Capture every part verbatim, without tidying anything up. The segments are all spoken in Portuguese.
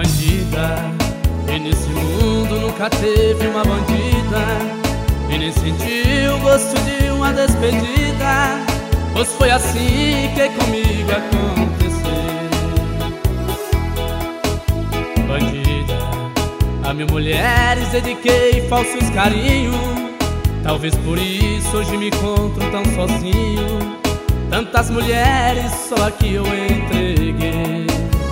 Bandida, e nesse mundo nunca teve uma bandida, e nem sentiu o gosto de uma despedida, pois foi assim que comigo aconteceu. Bandida, a mil mulheres dediquei falsos carinhos, talvez por isso hoje me encontro tão sozinho. Tantas mulheres só que eu entreguei.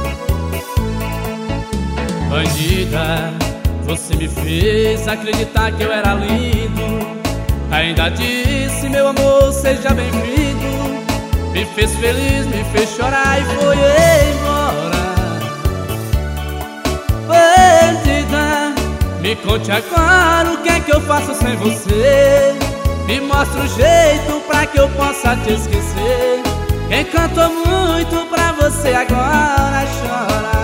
Bandida, você me fez acreditar que eu era lindo, ainda disse meu amor seja bem-vindo, me fez feliz, me fez chorar e foi embora. Bandida, me conte agora o que é que eu faço sem você, me mostra um jeito pra que eu possa te esquecer. Quem cantou muito pra você agora chora.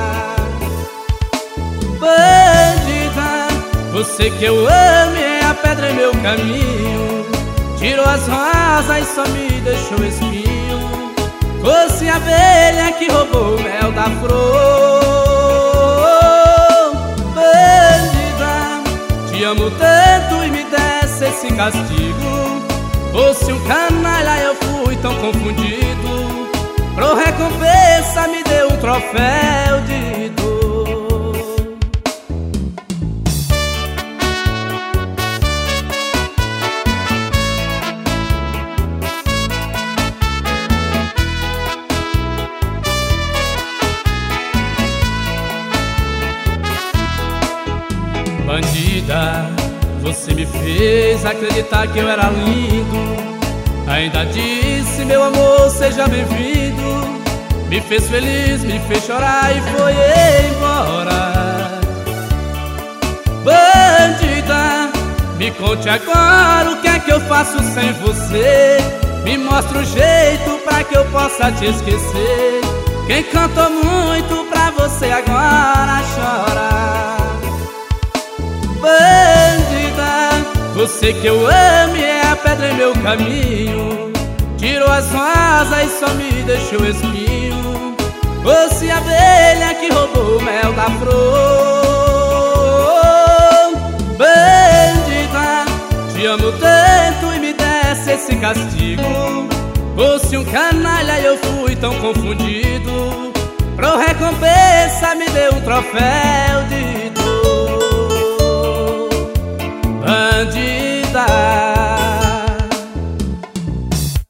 Bandida, você que eu amo é a pedra em meu caminho, tirou as rosas e só me deixou espinho. Fosse a abelha que roubou o mel da flor. Bandida, te amo tanto e me desse esse castigo. Fosse um canalha eu fui tão confundido, pro recompensa me deu um troféu de dor. Bandida, você me fez acreditar que eu era lindo, ainda disse meu amor seja bem-vindo, me fez feliz, me fez chorar e foi embora. Bandida, me conte agora o que é que eu faço sem você, me mostra um jeito pra que eu possa te esquecer. Quem cantou muito pra você agora chora. Bandida, você que eu amo é a pedra em meu caminho, tirou as rosas e só me deixou espinho. Fosse a abelha que roubou o mel da flor. Bandida, te amo tanto e me desse esse castigo. Fosse um canalha eu fui tão confundido, pro recompensa me deu um troféu